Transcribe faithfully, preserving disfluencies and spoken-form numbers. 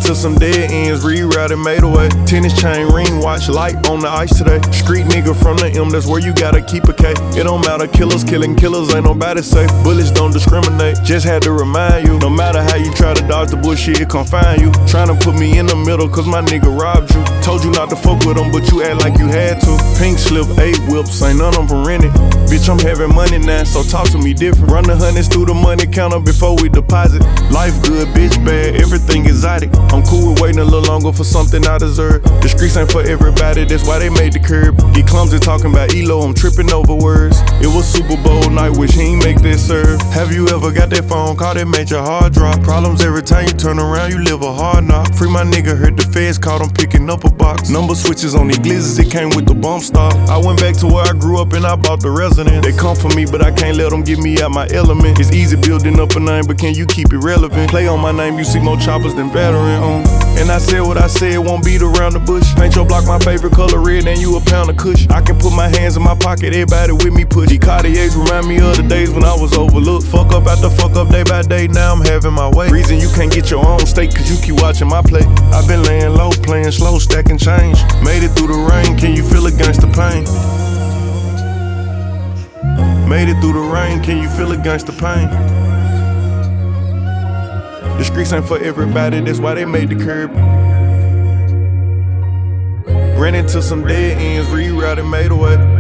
into some dead ends, rerouted, made away. Tennis chain, ring watch, light on the ice today. Street nigga from the M, that's where you gotta keep a K. It don't matter, killers killing killers, ain't nobody safe. Bullets don't discriminate, just had to remind you. No matter how you try to dodge the bullshit, it confine you. Tryna put me in the middle, cause my nigga robbed you. Told you not to fuck with him, but you act like you had to. Pink slip, eight whips, ain't none of them rented. Bitch, I'm having money now, so talk to me different. Run the hundreds through the money counter before we deposit. Life good, bitch bad, everything exotic. I'm cool with waiting a little longer for something I deserve. The streets ain't for everybody, that's why they made the curb. Get clumsy talking about E L O, I'm tripping over words. It was Super Bowl night, wish he ain't make that serve. Have you ever got that phone call that made your heart drop? Problems every time you turn around, you live a hard knock. Free my nigga, heard the feds caught him picking up a box. Number switches on these glizzes, it came with the bump stop. I went back to where I grew up and I bought the residence. They come for me, but I can't let them get me out my element. It's easy building up a name, but can you keep it relevant? Play on my name, you see more choppers than veteran on. And I said what I said, won't beat around the bush. Paint your block my favorite color, red, and you a pound of kush. I can put my hands in my pocket, everybody with me push. These Cartiers remind me of the days when I was overlooked. Fuck up after fuck up, day by day, now I'm having my way. Reason you can't get your own steak, cause you keep watching my play. I've been laying low, playing slow, stacking change. Made it through the rain, can you feel against the pain? Made it through the rain, can you feel against the pain? The streets ain't for everybody, that's why they made the curb. Ran into some dead ends, rerouted, made away.